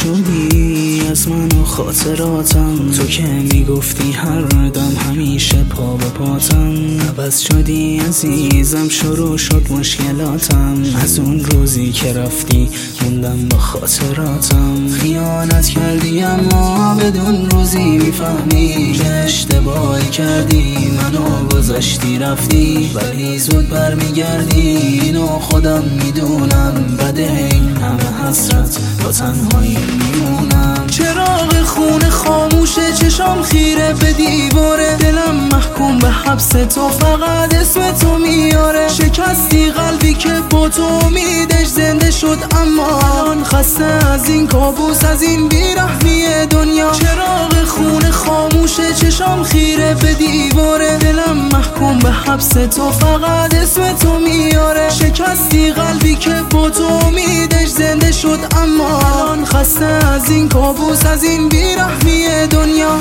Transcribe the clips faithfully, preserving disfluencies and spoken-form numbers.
شدی از من و خاطراتم، تو که میگفتی هر دم همیشه پا به پاتم. عوض شدی عزیزم، شروع شد مشکلاتم، از اون روزی که رفتی موندم با خاطراتم. خیانت کردی اما بدون روزی میفهمی که اشتباهی کردی، منو گذاشتی رفتی ولی زود برمیگردی. اینو خودم میدونم، بده این همه حسرت با تنهایی میمونم. چراغ خونه خاموشه، چشام خیره به دیواره، دلم محکوم به حبس تو، فقط اسم تو میاره. شکستی قلبی که با تو امیدش زنده شد، اما الان خسته از این کابوس، از این بیرحمی دنیا. چراغ خونه خاموشه، چشام خیره به دیواره، دلم محکوم به حبس تو، فقط اسم تو میاره. شکستی قلبی که با تو امیدش زنده شد، اما الان خسته از این کابوس، از این بیرحمی دنیا.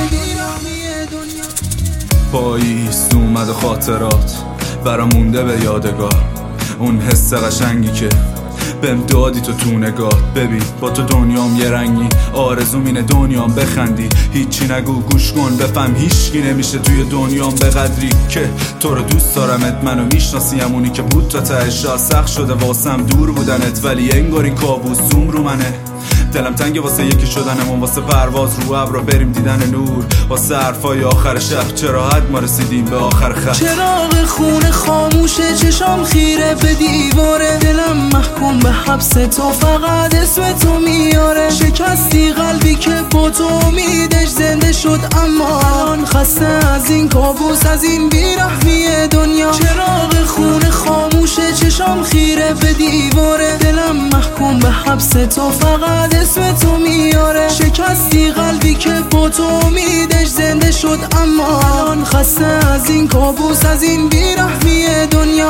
پاییز اومد و خاطرات برام مونده به یادگار، اون حس قشنگی که بهم دادی تو تو نگاه. ببین با تو دنیام یه رنگی، آرزوم اینه دنیام بخندی. هیچی نگو گوش کن بفهم، هیچکی نمیشه توی دنیام به قدری که تو رو دوست دارمت. منو میشناسی، همونی که بود تا تهش، سخت شده واسم دور بودنت، ولی انگار این کابوس زوم رو منه. دلم تنگه واسه یکی شدنمون، واسه پرواز رو ابر بریم دیدن نور، واسه حرفای آخر شب چرا حد ما رسیدیم به آخر خط. چراغ خونه خاموشه، چشام خیره به دیواره، دلم محکوم به حبس تو، فقط اسم تو میاره. شکستی قلبی که با تو امیدش زنده شد، اما الان خسته از این کابوس، از این بیرحمی دنیا. چراغ خونه خاموشه، چشام خیره به دیواره، دلم محکوم به حبس تو، فقط اسم تو میاره. شکستی قلبی که با تو امیدش زنده شد، اما الان خسته از این کابوس، از این بیرحمی دنیا.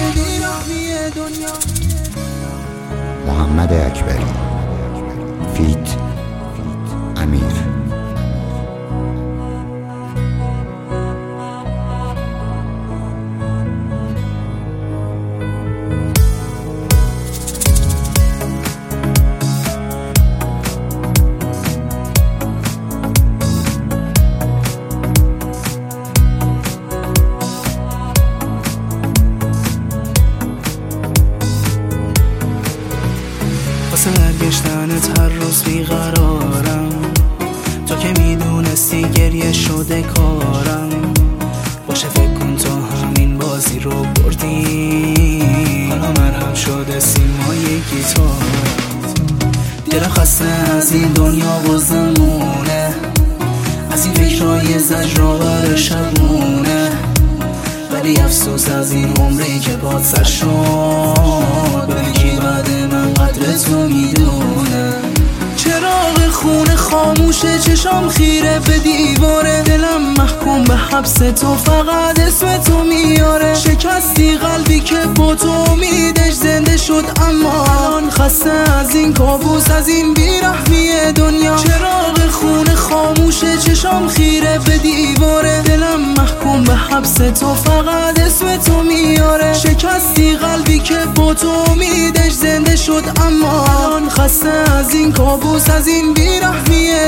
محمد اکبری فیت امیر. واسه برگشتنت هر روز بیقرارم، تو که میدونستی گریه شده کارم. باشه فکر کن تا همین بازی رو بردی، حالا مرهم شده سیمای گیتارم. دل خسته از این دنیا و زمونه، از این فکرهای زجرآور شبونه، ولی افسوس از این عمری که باد سر شد. بگی بعد من قدر تو میدونه. چراغ خونه خاموشه، چشام خیره به دیواره، دلم محکوم به حبس تو، فقط اسم تو میاره. شکستی قلبی که با تو امیدش زنده شد، اما الان خسته از این کابوس، از این بیرحمی دنیا. چراغ خونه خاموشه، چشام خیره به دیواره، دلم محکوم به حبس تو، فقط اسم تو میاره. شکستی قلبی که با تو امیدش زنده شد، اما الان خسته از این کابوس، از این بیرحمی